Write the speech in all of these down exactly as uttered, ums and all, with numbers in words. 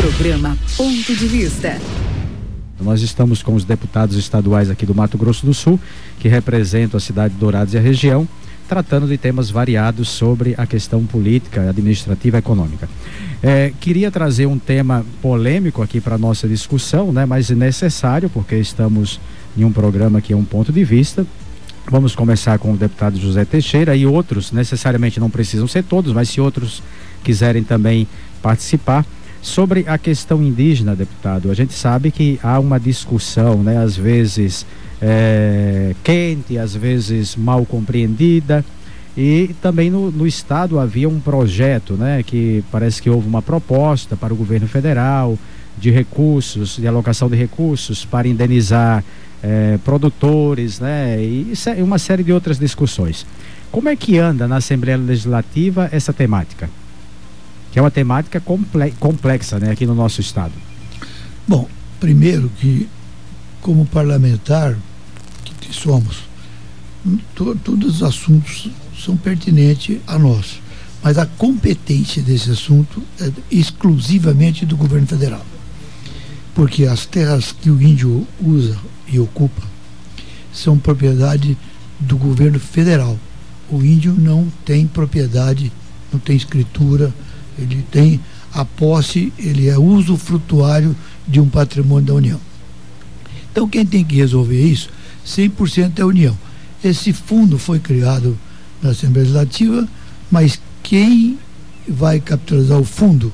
Programa Ponto de Vista. Nós estamos com os deputados estaduais aqui do Mato Grosso do Sul, que representam a cidade de Dourados e a região, tratando de temas variados sobre a questão política, administrativa e econômica. É, queria trazer um tema polêmico aqui para a nossa discussão, né, mas necessário, porque estamos em um programa que é um ponto de vista. Vamos começar com o deputado José Teixeira e outros, necessariamente não precisam ser todos, mas se outros quiserem também participar. Sobre a questão indígena, deputado, a gente sabe que há uma discussão, né, às vezes é, quente, às vezes mal compreendida, e também no, no estado havia um projeto, né, que parece que houve uma proposta para o governo federal de recursos, de alocação de recursos para indenizar é, produtores, né, e uma série de outras discussões. Como é que anda na Assembleia Legislativa essa temática? Que é uma temática complexa, né, aqui no nosso estado. Bom, primeiro que, como parlamentar que somos, to, todos os assuntos são pertinentes a nós, mas a competência desse assunto é exclusivamente do governo federal, porque as terras que o índio usa e ocupa são propriedade do governo federal. O índio não tem propriedade, não tem escritura. Ele tem a posse, ele é usufrutuário de um patrimônio da União. Então quem tem que resolver isso, cem por cento é a União. Esse fundo foi criado na Assembleia Legislativa, mas quem vai capitalizar o fundo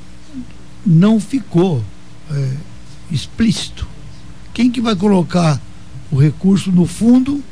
não ficou é, explícito. Quem que vai colocar o recurso no fundo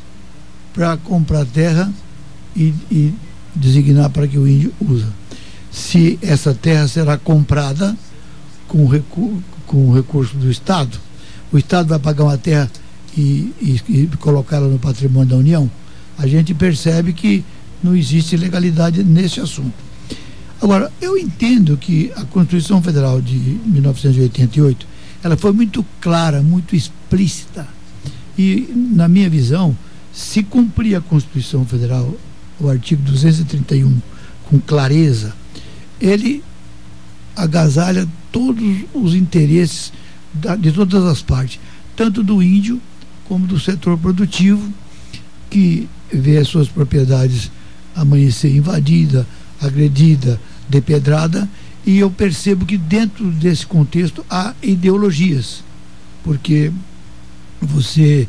para comprar terra e, e designar para que o índio usa? Se essa terra será comprada com, recu com o recurso do Estado, o Estado vai pagar uma terra e, e, e colocá-la no patrimônio da União, a gente percebe que não existe legalidade nesse assunto. Agora, eu entendo que a Constituição Federal de mil novecentos e oitenta e oito, ela foi muito clara, muito explícita, e na minha visão, se cumprir a Constituição Federal, o artigo duzentos e trinta e um, com clareza, ele agasalha todos os interesses da, de todas as partes, tanto do índio como do setor produtivo, que vê as suas propriedades amanhecer invadida, agredida, depedrada, e eu percebo que dentro desse contexto há ideologias, porque você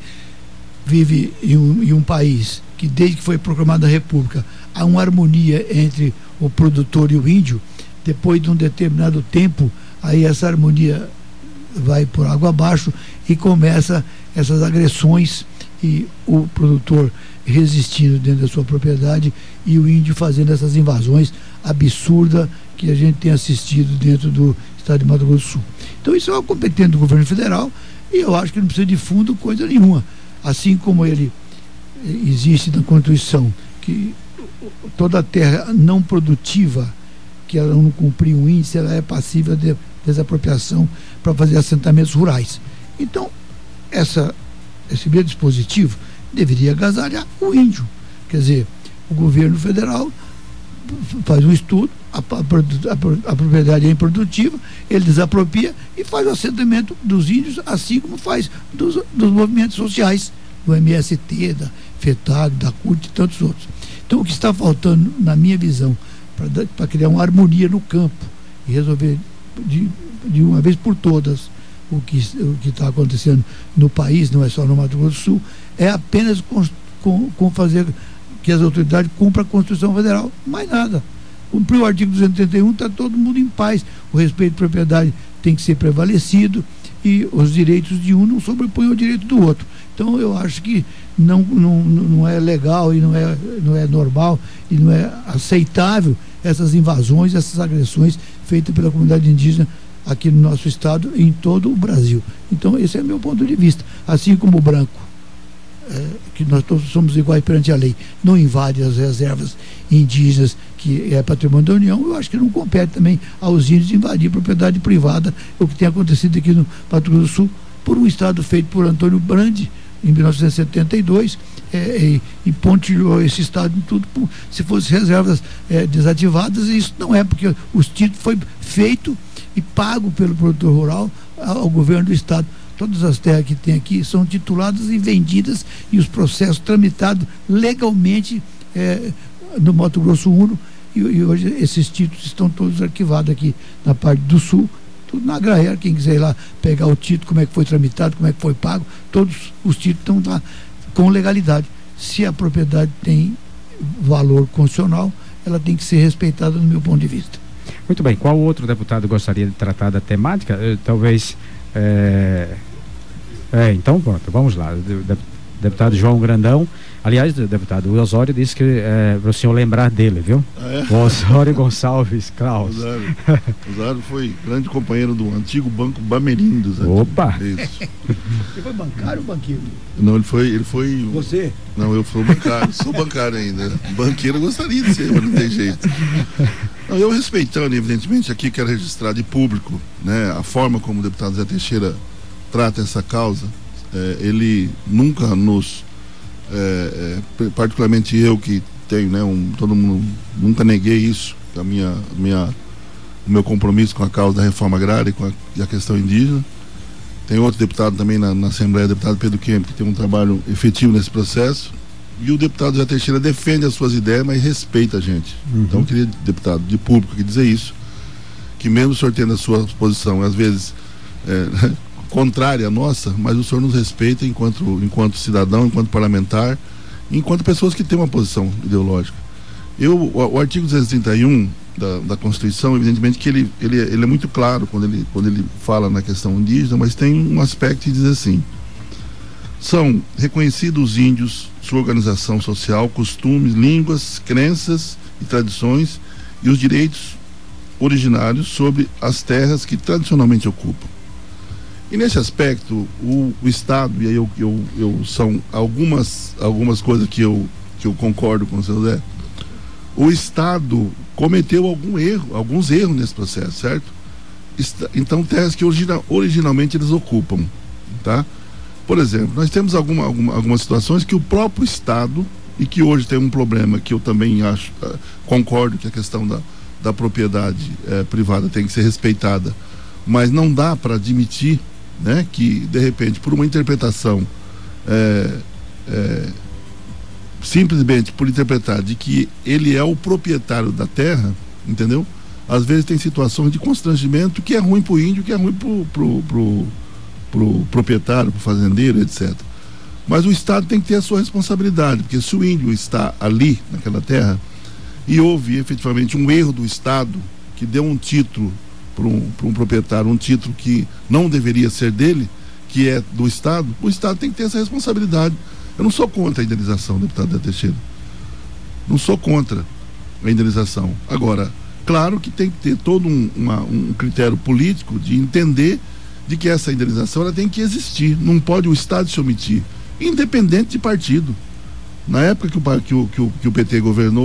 vive em um, em um país que desde que foi proclamada a República há uma harmonia entre o produtor e o índio. Depois de um determinado tempo, aí essa harmonia vai por água abaixo e começa essas agressões, e o produtor resistindo dentro da sua propriedade e o índio fazendo essas invasões absurdas que a gente tem assistido dentro do estado de Mato Grosso do Sul. Então isso é uma competência do governo federal, e eu acho que não precisa de fundo coisa nenhuma. Assim como ele existe na Constituição que toda terra não produtiva que ela não cumprir um índice, ela é passível de desapropriação para fazer assentamentos rurais. Então, essa, esse mesmo dispositivo deveria agasalhar o índio. Quer dizer, o governo federal faz um estudo, a, a, a, a propriedade é improdutiva, ele desapropria e faz o assentamento dos índios, assim como faz dos, dos movimentos sociais, do M S T, da FETAG, da CUT e tantos outros. Então, o que está faltando, na minha visão, para criar uma harmonia no campo e resolver de, de uma vez por todas o que o que está acontecendo no país, não é só no Mato Grosso do Sul, é apenas com, com, com fazer que as autoridades cumpram a Constituição Federal, mais nada. Cumprir o artigo duzentos e trinta e um, está todo mundo em paz, o respeito à propriedade tem que ser prevalecido e os direitos de um não sobrepõem ao direito do outro. Então eu acho que não, não, não é legal e não é, não é normal e não é aceitável essas invasões, essas agressões feitas pela comunidade indígena aqui no nosso estado e em todo o Brasil. Então esse é meu ponto de vista. Assim como o branco, é, que nós todos somos iguais perante a lei, não invade as reservas indígenas que é patrimônio da União, eu acho que não compete também aos índios invadir propriedade privada, o que tem acontecido aqui no Mato Grosso do Sul, por um estado feito por Antônio Brandi em mil novecentos e setenta e dois, é, e, e pontilhou esse estado em tudo, se fossem reservas é, desativadas, e isso não é, porque o título foi feito e pago pelo produtor rural ao governo do estado. Todas as terras que tem aqui são tituladas e vendidas e os processos tramitados legalmente é, no Mato Grosso Uno, e, e hoje esses títulos estão todos arquivados aqui na parte do sul, tudo na Agraer. Quem quiser ir lá pegar o título, como é que foi tramitado, como é que foi pago, todos os títulos estão lá com legalidade. Se a propriedade tem valor constitucional, ela tem que ser respeitada no meu ponto de vista. Muito bem, qual outro deputado gostaria de tratar da temática? Eh, talvez é... é, então pronto, vamos lá. De, deputado João Grandão, aliás, o deputado Osório disse que é para o senhor lembrar dele, viu? Ah, é? O Osório Gonçalves Klaus. Osório. Osório foi grande companheiro do antigo Banco Bamerindos. Opa! Isso. Ele foi bancário ou banqueiro? Não, ele foi, ele foi... Você? Não, eu sou bancário, sou bancário ainda. Banqueiro eu gostaria de ser, mas não tem jeito. Não, eu respeitando, evidentemente, aqui quero registrar de público, né, a forma como o deputado Zé Teixeira trata essa causa. É, ele nunca nos, é, é, particularmente eu que tenho, né, um, todo mundo, nunca neguei isso, a minha, minha, o meu compromisso com a causa da reforma agrária e com a, e a questão indígena. Tem outro deputado também na, na Assembleia, o deputado Pedro Kemp, que tem um trabalho efetivo nesse processo. E o deputado Zé Teixeira defende as suas ideias, mas respeita a gente. Uhum. Então eu queria, deputado de público, que dizer isso, que mesmo o senhor tendo a sua posição, às vezes é, contrária à nossa, mas o senhor nos respeita enquanto, enquanto cidadão, enquanto parlamentar, enquanto pessoas que têm uma posição ideológica. Eu, o, o artigo duzentos e trinta e um da, da Constituição, evidentemente que ele, ele, ele é muito claro quando ele, quando ele fala na questão indígena, mas tem um aspecto que diz assim: são reconhecidos os índios, sua organização social, costumes, línguas, crenças e tradições e os direitos originários sobre as terras que tradicionalmente ocupam. E nesse aspecto, o, o Estado, e aí eu, eu, eu são algumas, algumas coisas que eu, que eu concordo com o senhor Zé, o Estado cometeu algum erro, alguns erros nesse processo, certo? Está, então, terras que origina, originalmente eles ocupam, tá? Por exemplo, nós temos alguma, alguma, algumas situações que o próprio Estado, e que hoje tem um problema que eu também acho, uh, concordo que a questão da, da propriedade uh, privada tem que ser respeitada, mas não dá para admitir, né, que de repente por uma interpretação é, é, simplesmente por interpretar de que ele é o proprietário da terra, entendeu? Às vezes tem situações de constrangimento que é ruim pro índio, que é ruim pro, pro, pro, pro proprietário, pro fazendeiro, etcétera. Mas o Estado tem que ter a sua responsabilidade, porque se o índio está ali naquela terra e houve efetivamente um erro do Estado que deu um título para um, para um proprietário, um título que não deveria ser dele, que é do Estado, o Estado tem que ter essa responsabilidade. Eu não sou contra a indenização, deputado Teixeira. Não sou contra a indenização. Agora, claro que tem que ter todo um, uma, um critério político de entender de que essa indenização ela tem que existir. Não pode o Estado se omitir, independente de partido. Na época que o, que o, que o, que o P T governou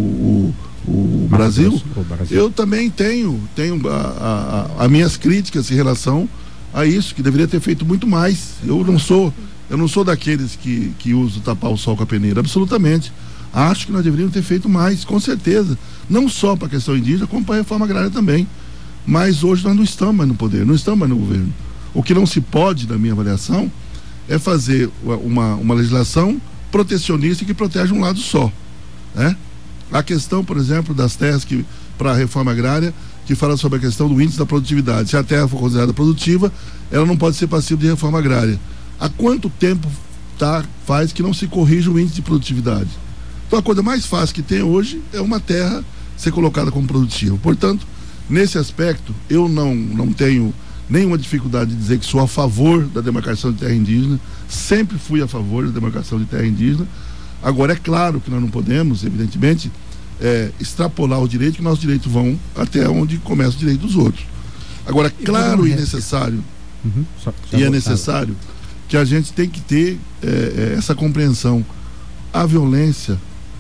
o, o O Brasil, o Brasil, eu também tenho, tenho a, a, a minhas críticas em relação a isso, que deveria ter feito muito mais. Eu não sou, eu não sou daqueles que, que usam tapar o sol com a peneira, absolutamente. Acho que nós deveríamos ter feito mais, com certeza. Não só para a questão indígena, como para a reforma agrária também. Mas hoje nós não estamos mais no poder, não estamos mais no governo. O que não se pode, na minha avaliação, é fazer uma, uma legislação protecionista que protege um lado só, né? A questão, por exemplo, das terras que para a reforma agrária, que fala sobre a questão do índice da produtividade. Se a terra for considerada produtiva, ela não pode ser passível de reforma agrária. Há quanto tempo tá, faz que não se corrige o índice de produtividade? Então a coisa mais fácil que tem hoje é uma terra ser colocada como produtiva. Portanto, nesse aspecto, eu não, não tenho nenhuma dificuldade de dizer que sou a favor da demarcação de terra indígena, sempre fui a favor da demarcação de terra indígena. Agora, é claro que nós não podemos, evidentemente, é, extrapolar o direito, que nossos direitos vão até onde começa o direito dos outros. Agora, claro e necessário, uhum. só, só e é necessário que a gente tem que ter é, é, essa compreensão. A violência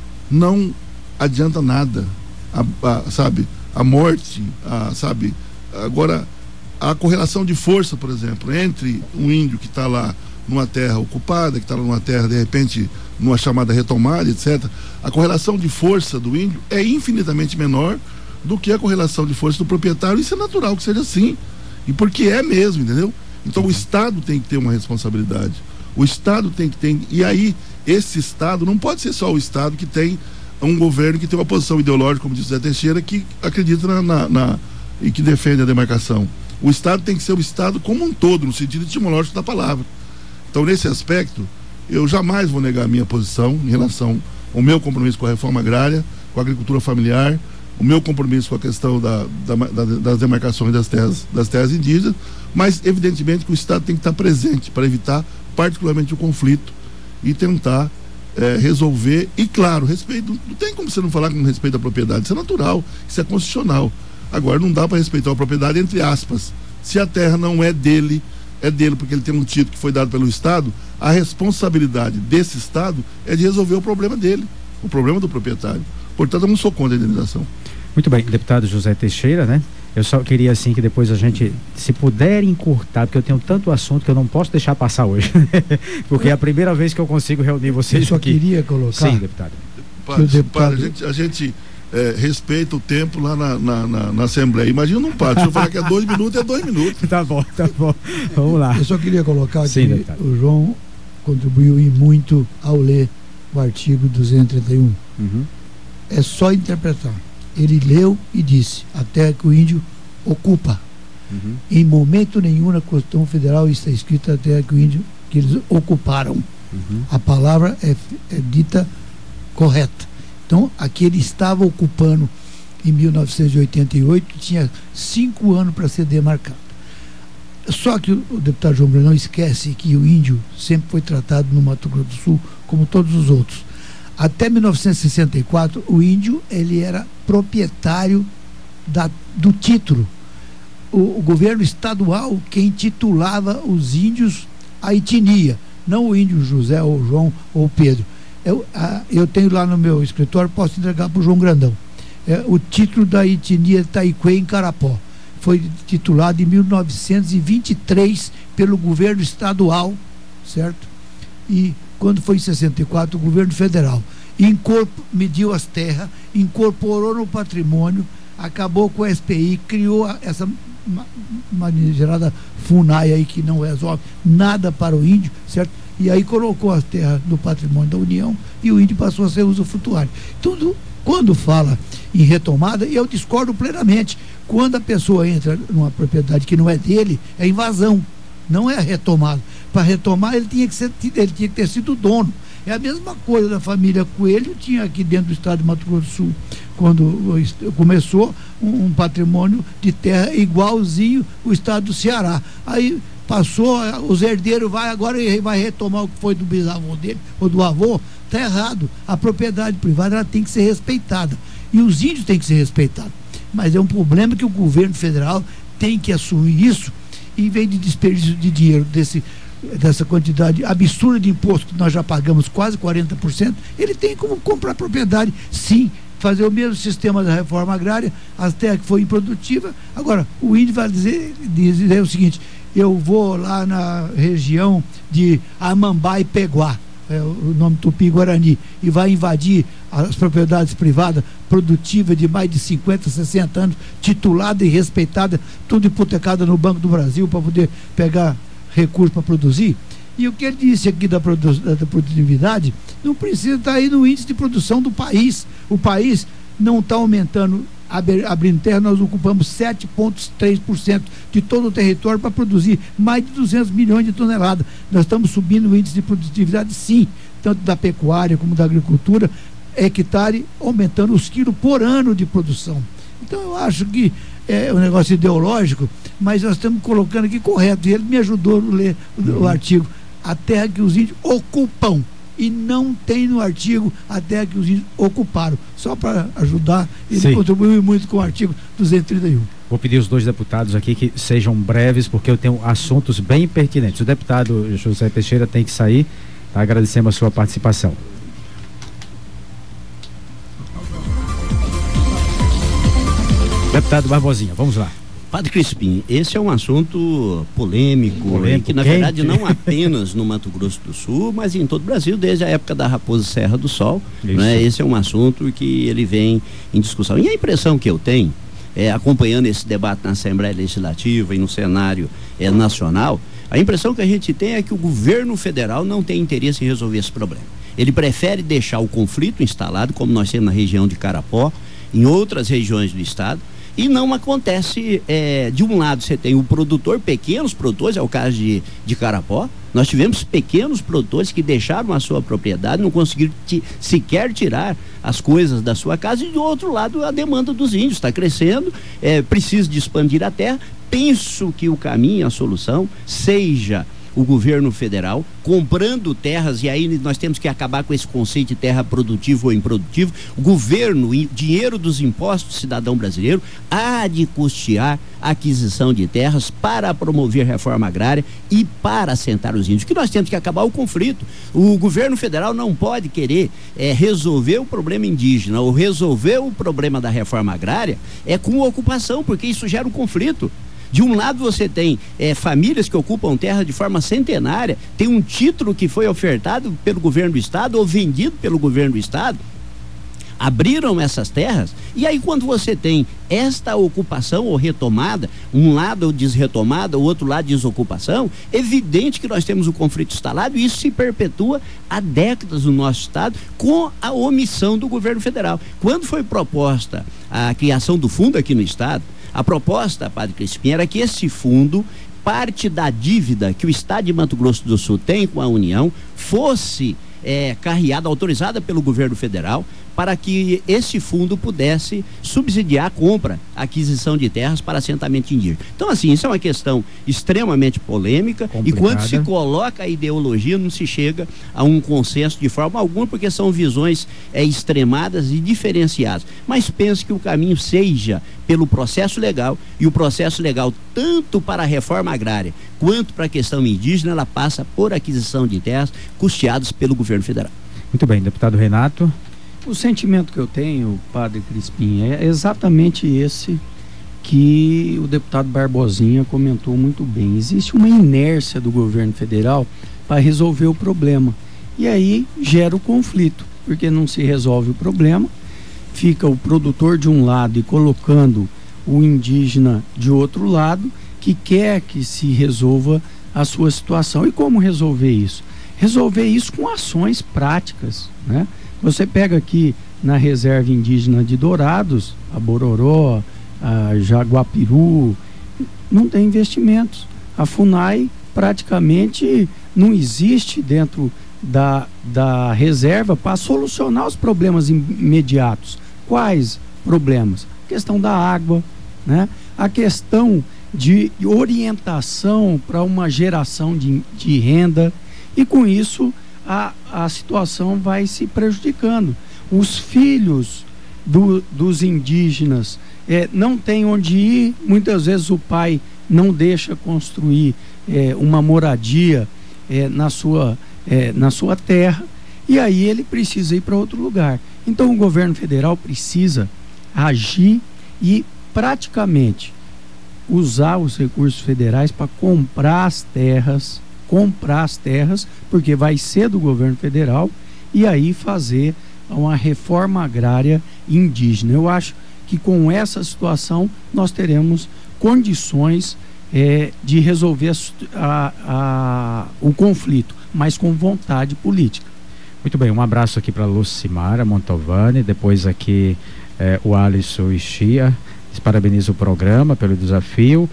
não adianta nada, a, a, sabe? A morte, a, sabe? Agora, a correlação de força, por exemplo, entre um índio que está lá numa terra ocupada, que está numa terra, de repente, numa chamada retomada, etcétera, a correlação de força do índio é infinitamente menor do que a correlação de força do proprietário. Isso é natural que seja assim, e porque é mesmo, entendeu? Então o Estado tem que ter uma responsabilidade, o Estado tem que ter, e aí esse Estado não pode ser só o Estado que tem um governo que tem uma posição ideológica, como disse o Zé Teixeira, que acredita na, na, na e que defende a demarcação. O Estado tem que ser o Estado como um todo, no sentido etimológico da palavra. Então, nesse aspecto, eu jamais vou negar a minha posição em relação ao meu compromisso com a reforma agrária, com a agricultura familiar, o meu compromisso com a questão da, da, da, das demarcações das terras, das terras indígenas, mas evidentemente que o Estado tem que estar presente para evitar particularmente o conflito e tentar é, resolver, e claro, respeito, não tem como você não falar com respeito à propriedade, isso é natural, isso é constitucional. Agora, não dá para respeitar a propriedade entre aspas. Se a terra não é dele, é dele porque ele tem um título que foi dado pelo Estado, a responsabilidade desse Estado é de resolver o problema dele, o problema do proprietário. Portanto, eu não sou contra a indenização. Muito bem, deputado José Teixeira, né? Eu só queria, assim, que depois a gente, se puder encurtar, porque eu tenho tanto assunto que eu não posso deixar passar hoje, porque é a primeira vez que eu consigo reunir vocês eu só aqui. queria colocar... Sim, deputado. Padre, deputado... padre, a gente... A gente É, respeita o tempo lá na, na, na, na Assembleia. Imagina num padre, se eu falar que é dois minutos, é dois minutos. Tá bom, tá bom. Vamos lá. Eu só queria colocar Sim, que deputado. o João contribuiu e muito ao ler o artigo duzentos e trinta e um. Uhum. É só interpretar. Ele leu e disse: a terra que o índio ocupa. Uhum. Em momento nenhum na Constituição Federal está escrita a terra que o índio, que eles ocuparam. Uhum. A palavra é, é dita correta. Então, aqui ele estava ocupando em mil novecentos e oitenta e oito, tinha cinco anos para ser demarcado. Só que o, o deputado João Breno não esquece que o índio sempre foi tratado no Mato Grosso do Sul como todos os outros. Até mil novecentos e sessenta e quatro, o índio ele era proprietário da, do título. O, o governo estadual quem titulava os índios a etnia, não o índio José ou João ou Pedro. Eu, a, eu tenho lá no meu escritório, posso entregar para o João Grandão. É, o título da etnia Taiquê em Carapó. Foi titulado em mil novecentos e vinte e três pelo governo estadual, certo? E quando foi em sessenta e quatro, o governo federal incorpor, mediu as terras, incorporou no patrimônio, acabou com a S P I, criou a, essa gerada FUNAI aí que não resolve nada para o índio, certo? E aí colocou as terras no patrimônio da União e o índio passou a ser usufrutuário. Tudo, quando fala em retomada, eu discordo plenamente. Quando a pessoa entra numa propriedade que não é dele, é invasão, não é retomada. Para retomar, ele tinha que ser, ele tinha que ter sido dono. É a mesma coisa da família Coelho, tinha aqui dentro do estado de Mato Grosso do Sul, quando começou, um, um patrimônio de terra igualzinho o estado do Ceará. Aí passou, os herdeiros vai agora e vai retomar o que foi do bisavô dele ou do avô. Está errado. A propriedade privada ela tem que ser respeitada e os índios têm que ser respeitados, mas é um problema que o governo federal tem que assumir isso, em vez de desperdício de dinheiro desse, dessa quantidade absurda de imposto que nós já pagamos quase quarenta por cento. Ele tem como comprar propriedade, sim, fazer o mesmo sistema da reforma agrária, as terras que foi improdutiva. Agora o índio vai dizer, dizer o seguinte: eu vou lá na região de Amambá e Peguá, é o nome Tupi-Guarani, e vai invadir as propriedades privadas produtivas de mais de cinquenta, sessenta anos, titulada e respeitada, tudo hipotecada no Banco do Brasil para poder pegar recursos para produzir. E o que ele disse aqui da, produ da produtividade não precisa estar aí no índice de produção do país. O país não está aumentando, abrindo terra. Nós ocupamos sete vírgula três por cento de todo o território para produzir mais de duzentos milhões de toneladas. Nós estamos subindo o índice de produtividade, sim, tanto da pecuária como da agricultura, hectare, aumentando os quilos por ano de produção. Então eu acho que é um negócio ideológico, mas nós estamos colocando aqui correto, e ele me ajudou a ler o, uhum. o artigo: a terra que os índios ocupam, e não tem no artigo a terra que os índios ocuparam. Só para ajudar, ele Sim. contribuiu muito com o artigo duzentos e trinta e um. Vou pedir os dois deputados aqui que sejam breves, porque eu tenho assuntos bem pertinentes. O deputado José Teixeira tem que sair, tá? Agradecemos a sua participação. Deputado Barbosinha, vamos lá. Padre Crispim, esse é um assunto polêmico, polêmico que na quente. verdade não apenas no Mato Grosso do Sul, mas em todo o Brasil, desde a época da Raposa Serra do Sol, né? Esse é um assunto que ele vem em discussão. E a impressão que eu tenho, é, acompanhando esse debate na Assembleia Legislativa e no cenário é, nacional, a impressão que a gente tem é que o governo federal não tem interesse em resolver esse problema. Ele prefere deixar o conflito instalado, como nós temos na região de Carapó, em outras regiões do estado, e não acontece, é, de um lado você tem o produtor, pequenos produtores, é o caso de, de Carapó, nós tivemos pequenos produtores que deixaram a sua propriedade, não conseguiram ti, sequer tirar as coisas da sua casa, e do outro lado a demanda dos índios está crescendo, é, precisa de expandir a terra. Penso que o caminho, a solução, seja o governo federal comprando terras, e aí nós temos que acabar com esse conceito de terra produtiva ou improdutivo. O governo, dinheiro dos impostos do cidadão brasileiro, há de custear a aquisição de terras para promover reforma agrária e para assentar os índios, que nós temos que acabar o conflito. O governo federal não pode querer é, resolver o problema indígena ou resolver o problema da reforma agrária é com ocupação, porque isso gera um conflito. De um lado você tem é, famílias que ocupam terra de forma centenária, tem um título que foi ofertado pelo governo do estado ou vendido pelo governo do estado, abriram essas terras, e aí quando você tem esta ocupação ou retomada, um lado diz retomada, o outro lado diz ocupação, evidente que nós temos um conflito instalado, e isso se perpetua há décadas no nosso estado com a omissão do governo federal. Quando foi proposta a criação do fundo aqui no estado, a proposta, Padre Crispim, era que esse fundo, parte da dívida que o estado de Mato Grosso do Sul tem com a União, fosse é, carreada, autorizada pelo governo federal, para que esse fundo pudesse subsidiar a compra, a aquisição de terras para assentamento indígena. Então, assim, isso é uma questão extremamente polêmica, complicada. E quando se coloca a ideologia, não se chega a um consenso de forma alguma, porque são visões é, extremadas e diferenciadas. Mas penso que o caminho seja pelo processo legal, e o processo legal, tanto para a reforma agrária quanto para a questão indígena, ela passa por aquisição de terras custeadas pelo governo federal. Muito bem, deputado Renato. O sentimento que eu tenho, Padre Crispim, é exatamente esse que o deputado Barbosinha comentou muito bem. Existe uma inércia do governo federal para resolver o problema, e aí gera o conflito, porque não se resolve o problema, fica o produtor de um lado e colocando o indígena de outro lado, que quer que se resolva a sua situação. E como resolver isso? Resolver isso com ações práticas, né? Você pega aqui na reserva indígena de Dourados, a Bororó, a Jaguapiru, não tem investimentos. A FUNAI praticamente não existe dentro da, da reserva para solucionar os problemas imediatos. Quais problemas? A questão da água, né? A questão de orientação para uma geração de, de renda, e com isso A, a situação vai se prejudicando. Os filhos do, dos indígenas é, não têm onde ir, muitas vezes o pai não deixa construir é, uma moradia é, na, sua, é, na sua terra, e aí ele precisa ir para outro lugar. Então o governo federal precisa agir e praticamente usar os recursos federais para comprar as terras, comprar as terras, porque vai ser do governo federal, e aí fazer uma reforma agrária indígena. Eu acho que com essa situação nós teremos condições é, de resolver a, a, o conflito, mas com vontade política. Muito bem, um abraço aqui para Lucimara Montovani, depois aqui é, o Alisson Ixia, parabeniza o programa pelo desafio,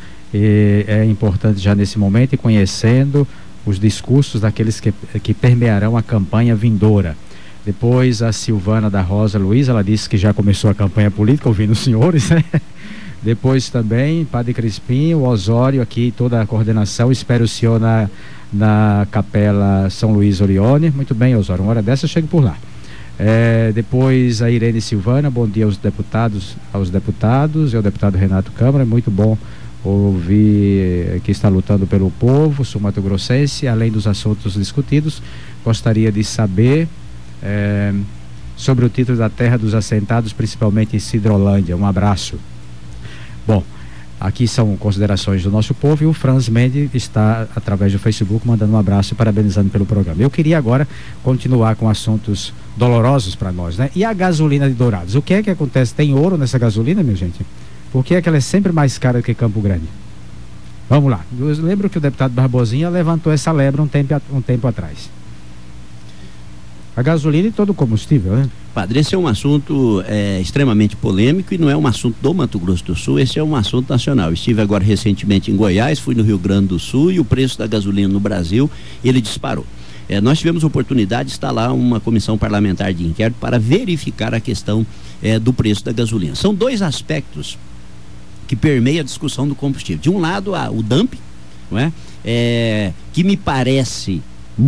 e é importante já nesse momento ir conhecendo os discursos daqueles que, que permearão a campanha vindoura. Depois a Silvana da Rosa Luiz, ela disse que já começou a campanha política, ouvindo os senhores, né? Depois também, Padre Crispim, o Osório aqui, toda a coordenação, espero o senhor na, na Capela São Luís Orione. Muito bem, Osório, uma hora dessa eu chego por lá. É, depois a Irene Silvana, bom dia aos deputados, aos deputados e ao deputado Renato Câmara, muito bom ouvir que está lutando pelo povo sul-mato-grossense. Além dos assuntos discutidos, gostaria de saber é, sobre o título da terra dos assentados, principalmente em Sidrolândia. Um abraço. Bom, Aqui são considerações do nosso povo e o Franz Mendes está através do Facebook mandando um abraço e parabenizando pelo programa. Eu queria agora continuar com assuntos dolorosos para nós, né? E a gasolina de Dourados? O que é que acontece? Tem ouro nessa gasolina, minha gente? Por que é que ela é sempre mais cara do que Campo Grande? Vamos lá. Eu lembro que o deputado Barbosinha levantou essa lebre um tempo, um tempo atrás. A gasolina e todo o combustível, né? Padre, esse é um assunto é, extremamente polêmico e não é um assunto do Mato Grosso do Sul, esse é um assunto nacional. Estive agora recentemente em Goiás, fui no Rio Grande do Sul e o preço da gasolina no Brasil, ele disparou. É, nós tivemos a oportunidade de instalar uma comissão parlamentar de inquérito para verificar a questão é, do preço da gasolina. São dois aspectos que permeiam a discussão do combustível. De um lado, a, o dumping, não é? É, que me parece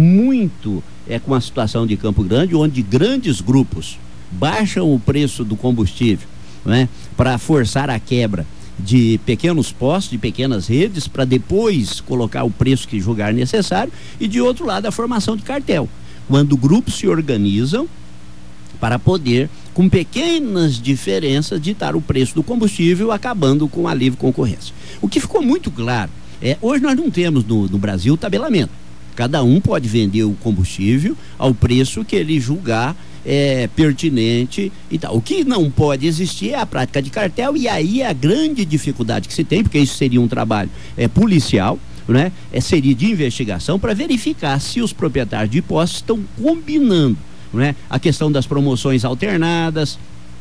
muito é, com a situação de Campo Grande, onde grandes grupos baixam o preço do combustível, não é? Para forçar a quebra de pequenos postos, de pequenas redes, para depois colocar o preço que julgar necessário, e de outro lado a formação de cartel, quando grupos se organizam para poder, com pequenas diferenças, ditar o preço do combustível, acabando com a livre concorrência. O que ficou muito claro, é, hoje nós não temos no, no Brasil tabelamento. Cada um pode vender o combustível ao preço que ele julgar é, pertinente e tal. O que não pode existir é a prática de cartel, e aí é a grande dificuldade que se tem, porque isso seria um trabalho é, policial, né? É, seria de investigação para verificar se os proprietários de postos estão combinando, né? A questão das promoções alternadas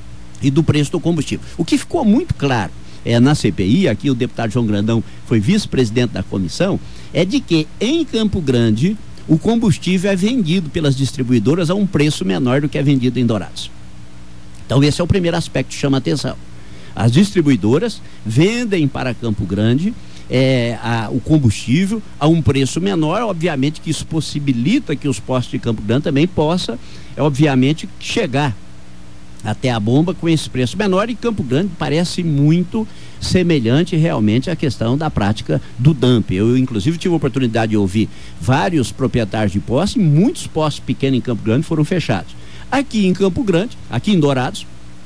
e do preço do combustível. O que ficou muito claro é, na C P I, aqui o deputado João Grandão foi vice-presidente da comissão, é de que em Campo Grande o combustível é vendido pelas distribuidoras a um preço menor do que é vendido em Dourados. Então esse é o primeiro aspecto que chama a atenção. As distribuidoras vendem para Campo Grande é, a, o combustível a um preço menor, obviamente que isso possibilita que os postos de Campo Grande também possam, é, obviamente, chegar até a bomba com esse preço menor, e Campo Grande parece muito semelhante realmente à questão da prática do dumping. Eu inclusive tive a oportunidade de ouvir vários proprietários de postos, e muitos postos pequenos em Campo Grande foram fechados. Aqui em Campo Grande, aqui em Dourados,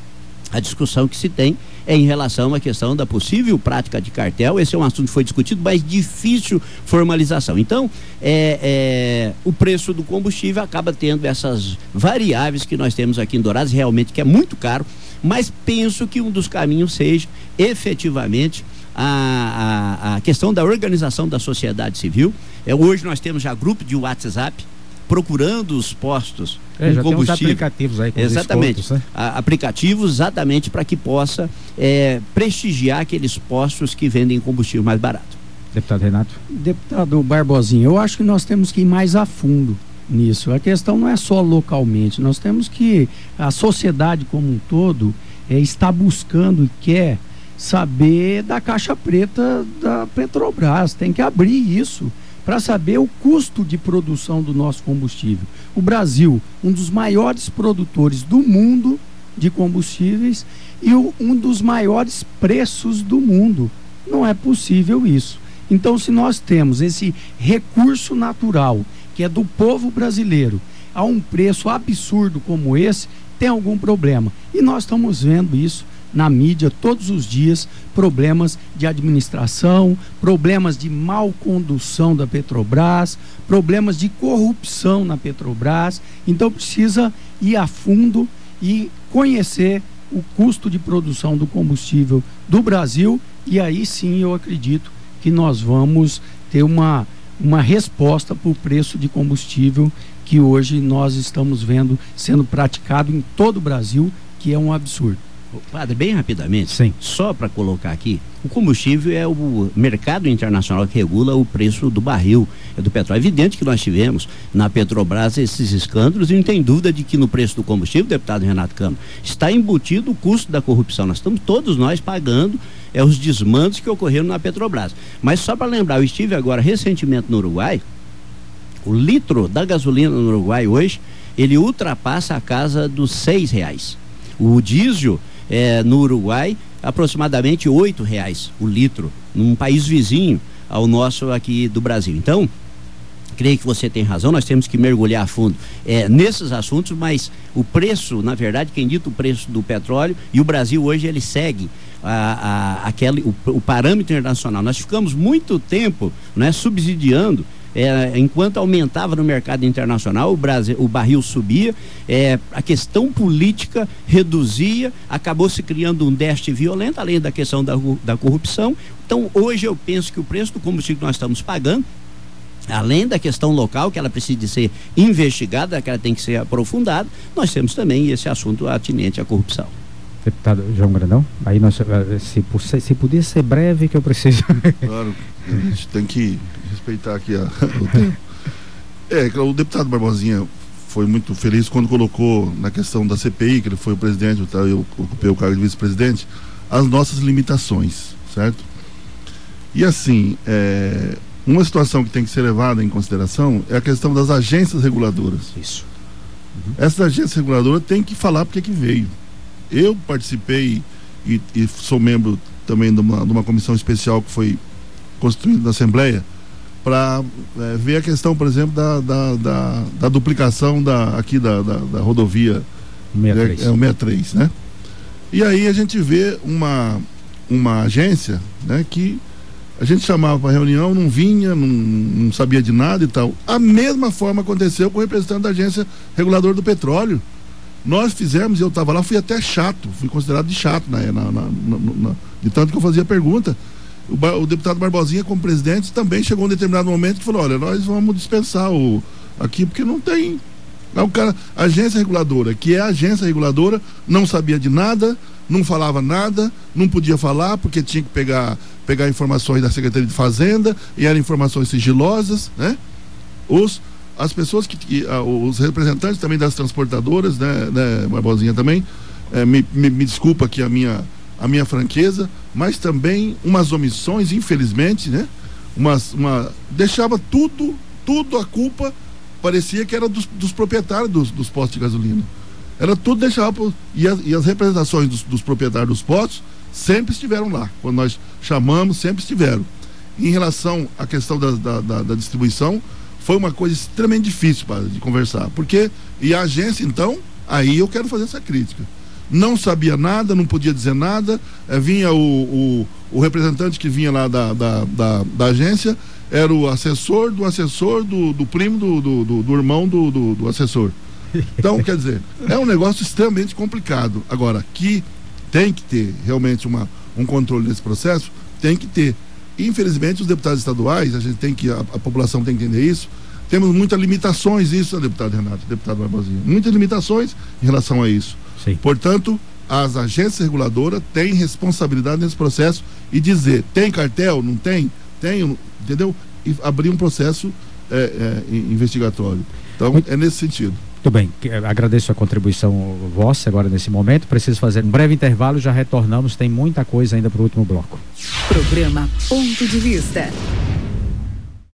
a discussão que se tem é em relação à questão da possível prática de cartel. Esse é um assunto que foi discutido, mas difícil formalização. Então, é, é, o preço do combustível acaba tendo essas variáveis que nós temos aqui em Dourados, realmente que é muito caro, mas penso que um dos caminhos seja efetivamente a, a, a questão da organização da sociedade civil. É, hoje nós temos já grupo de WhatsApp procurando os postos é, com já combustível. Tem uns aplicativos aí com exatamente, descontos, né? a, aplicativos exatamente para que possa é, prestigiar aqueles postos que vendem combustível mais barato. Deputado Renato. Deputado Barbosinha, eu acho que nós temos que ir mais a fundo nisso. A questão não é só localmente, nós temos que, a sociedade como um todo é, está buscando e quer saber da caixa preta da Petrobras, tem que abrir isso para saber o custo de produção do nosso combustível. O Brasil, um dos maiores produtores do mundo de combustíveis e o, um dos maiores preços do mundo. Não é possível isso. Então, se nós temos esse recurso natural, que é do povo brasileiro, a um preço absurdo como esse, tem algum problema. E nós estamos vendo isso na mídia todos os dias, problemas de administração, problemas de mal condução da Petrobras, problemas de corrupção na Petrobras. Então precisa ir a fundo e conhecer o custo de produção do combustível do Brasil, e aí sim eu acredito que nós vamos ter uma, uma resposta para o preço de combustível que hoje nós estamos vendo sendo praticado em todo o Brasil, que é um absurdo. Padre, bem rapidamente, sim, só para colocar aqui, o combustível é o mercado internacional que regula o preço do barril é do petróleo. É evidente que nós tivemos na Petrobras esses escândalos, e não tem dúvida de que no preço do combustível, deputado Renato Câmara, está embutido o custo da corrupção. Nós estamos todos nós pagando é, os desmandos que ocorreram na Petrobras. Mas só para lembrar, eu estive agora recentemente no Uruguai. O litro da gasolina no Uruguai hoje, ele ultrapassa a casa dos seis reais. O diesel É, no Uruguai, aproximadamente oito reais o litro, num país vizinho ao nosso aqui do Brasil. Então, creio que você tem razão, nós temos que mergulhar a fundo é, nesses assuntos, mas o preço, na verdade, quem dita o preço do petróleo, e o Brasil hoje ele segue a, a, aquele, o, o parâmetro internacional. Nós ficamos muito tempo, né, subsidiando. É, enquanto aumentava no mercado internacional, o, Brasil, o barril subia, é, a questão política reduzia, acabou se criando um déficit violento, além da questão da, da corrupção. Então, hoje eu penso que o preço do combustível que nós estamos pagando, além da questão local, que ela precisa de ser investigada, que ela tem que ser aprofundada, nós temos também esse assunto atinente à corrupção. Deputado João Grandão, aí nós, se, se podia ser breve, que eu preciso. Claro, a gente tem que respeitar aqui a, o tempo. É, o deputado Barbosinha foi muito feliz quando colocou na questão da C P I, que ele foi o presidente, eu ocupei o cargo de vice-presidente, as nossas limitações, certo? E assim, é, uma situação que tem que ser levada em consideração é a questão das agências reguladoras. Isso. Uhum. Essas agências reguladoras têm que falar porque que veio. Eu participei e, e sou membro também de uma, de uma comissão especial que foi constituída na Assembleia para é, ver a questão, por exemplo, da, da, da, da duplicação da, aqui da, da, da rodovia sessenta e três. É, é o sessenta e três, né? E aí a gente vê uma, uma agência, né, que a gente chamava para reunião, não vinha, não, não sabia de nada e tal. A mesma forma aconteceu com o representante da Agência Reguladora do Petróleo. Nós fizemos, eu estava lá, fui até chato, fui considerado de chato, né, na, na, na, na, de tanto que eu fazia pergunta. O, o deputado Barbosinha, como presidente, também chegou um determinado momento que falou, olha, nós vamos dispensar o, aqui, porque não tem. O cara, a agência reguladora, que é a agência reguladora, não sabia de nada, não falava nada, não podia falar, porque tinha que pegar, pegar informações da Secretaria de Fazenda, e eram informações sigilosas, né? Os as pessoas que, que ah, os representantes também das transportadoras, né, né Barbosinha também, eh, me, me, me desculpa aqui a minha, a minha franqueza, mas também umas omissões, infelizmente, né, umas, uma, deixava tudo, tudo a culpa, parecia que era dos, dos proprietários dos, dos postos de gasolina, era tudo deixava, e, a, e as representações dos, dos proprietários dos postos sempre estiveram lá, quando nós chamamos, sempre estiveram. Em relação à questão da, da, da, da distribuição, foi uma coisa extremamente difícil para de conversar, porque, e a agência então, aí eu quero fazer essa crítica, não sabia nada, não podia dizer nada, eh, vinha o, o, o representante que vinha lá da, da, da, da agência, era o assessor do assessor do, do primo do, do, do, do irmão do, do, do assessor. Então, quer dizer, é um negócio extremamente complicado. Agora, que tem que ter realmente uma, um controle desse processo, tem que ter. Infelizmente, os deputados estaduais, a gente tem que, a, a população tem que entender isso, temos muitas limitações, isso, deputado Renato, deputado Barbosinha, muitas limitações em relação a isso. Sim. Portanto, as agências reguladoras têm responsabilidade nesse processo e dizer, tem cartel, não tem, tem, entendeu? E abrir um processo é, é, investigatório. Então, muito, é nesse sentido. Muito bem, agradeço a contribuição vossa agora nesse momento. Preciso fazer um breve intervalo, já retornamos, tem muita coisa ainda para o último bloco. Programa Ponto de Vista.